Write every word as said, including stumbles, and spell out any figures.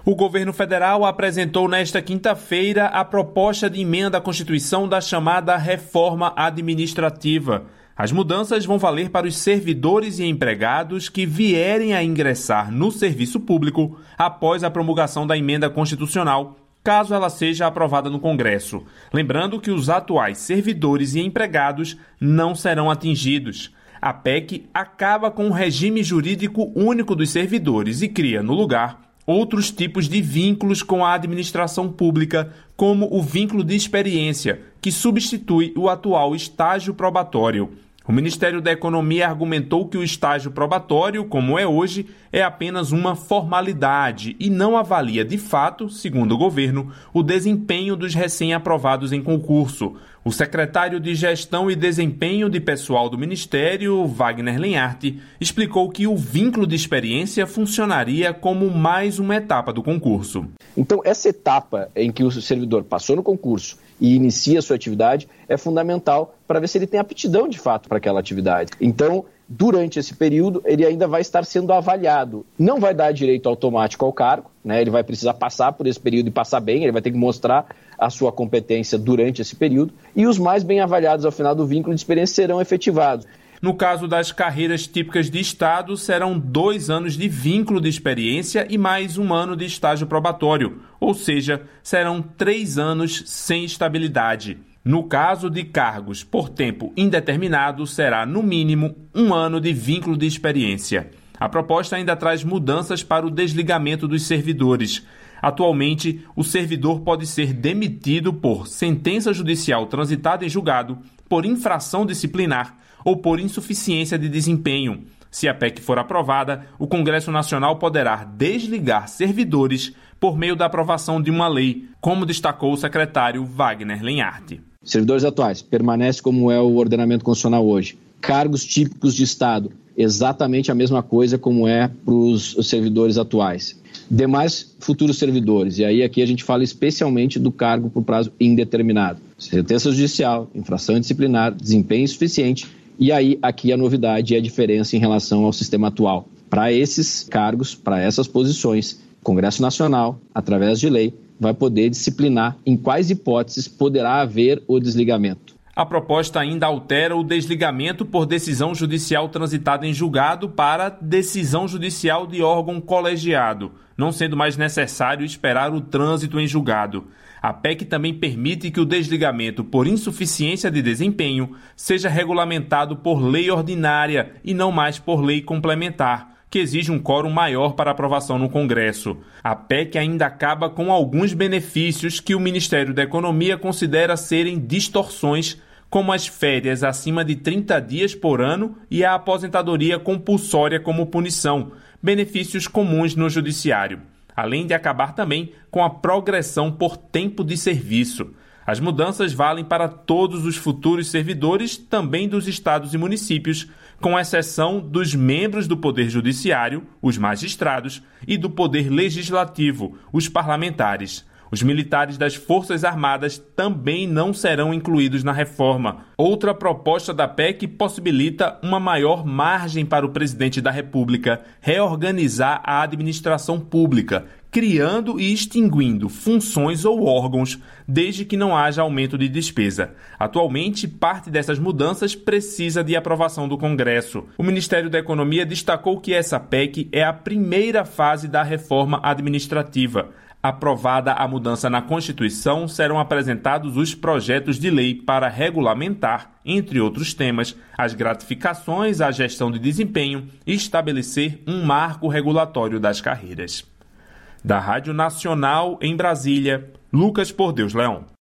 O governo federal apresentou nesta quinta-feira a proposta de emenda à Constituição da chamada reforma administrativa. As mudanças vão valer para os servidores e empregados que vierem a ingressar no serviço público após a promulgação da emenda constitucional, caso ela seja aprovada no Congresso. Lembrando que os atuais servidores e empregados não serão atingidos. A P E C acaba com o regime jurídico único dos servidores e cria, no lugar, outros tipos de vínculos com a administração pública, como o vínculo de experiência, que substitui o atual estágio probatório. O Ministério da Economia argumentou que o estágio probatório, como é hoje, é apenas uma formalidade e não avalia de fato, segundo o governo, o desempenho dos recém-aprovados em concurso. O secretário de Gestão e Desempenho de Pessoal do Ministério, Wagner Lenhart, explicou que o vínculo de experiência funcionaria como mais uma etapa do concurso. Então, essa etapa em que o servidor passou no concurso e inicia a sua atividade é fundamental para ver se ele tem aptidão de fato para aquela atividade. Então, durante esse período, ele ainda vai estar sendo avaliado. Não vai dar direito automático ao cargo, né? Ele vai precisar passar por esse período e passar bem, ele vai ter que mostrar a sua competência durante esse período, e os mais bem avaliados ao final do vínculo de experiência serão efetivados. No caso das carreiras típicas de Estado, serão dois anos de vínculo de experiência e mais um ano de estágio probatório, ou seja, serão três anos sem estabilidade. No caso de cargos por tempo indeterminado, será, no mínimo, um ano de vínculo de experiência. A proposta ainda traz mudanças para o desligamento dos servidores. Atualmente, o servidor pode ser demitido por sentença judicial transitada em julgado, por infração disciplinar ou por insuficiência de desempenho. Se a P E C for aprovada, o Congresso Nacional poderá desligar servidores por meio da aprovação de uma lei, como destacou o secretário Wagner Lenhart. Servidores atuais, permanece como é o ordenamento constitucional hoje. Cargos típicos de Estado, exatamente a mesma coisa como é para os servidores atuais. Demais futuros servidores, e aí aqui a gente fala especialmente do cargo por prazo indeterminado. Sentença judicial, infração disciplinar, desempenho insuficiente, e aí aqui a novidade e a diferença em relação ao sistema atual. Para esses cargos, para essas posições, o Congresso Nacional, através de lei, vai poder disciplinar em quais hipóteses poderá haver o desligamento. A proposta ainda altera o desligamento por decisão judicial transitada em julgado para decisão judicial de órgão colegiado, não sendo mais necessário esperar o trânsito em julgado. A P E C também permite que o desligamento por insuficiência de desempenho seja regulamentado por lei ordinária e não mais por lei complementar, que exige um quórum maior para aprovação no Congresso. A P E C ainda acaba com alguns benefícios que o Ministério da Economia considera serem distorções, como as férias acima de trinta dias por ano e a aposentadoria compulsória como punição, benefícios comuns no Judiciário, além de acabar também com a progressão por tempo de serviço. As mudanças valem para todos os futuros servidores, também dos estados e municípios, com exceção dos membros do Poder Judiciário, os magistrados, e do Poder Legislativo, os parlamentares. Os militares das Forças Armadas também não serão incluídos na reforma. Outra proposta da P E C possibilita uma maior margem para o presidente da República reorganizar a administração pública, criando e extinguindo funções ou órgãos, desde que não haja aumento de despesa. Atualmente, parte dessas mudanças precisa de aprovação do Congresso. O Ministério da Economia destacou que essa P E C é a primeira fase da reforma administrativa. Aprovada a mudança na Constituição, serão apresentados os projetos de lei para regulamentar, entre outros temas, as gratificações, a gestão de desempenho e estabelecer um marco regulatório das carreiras. Da Rádio Nacional, em Brasília, Lucas Por Deus Leão.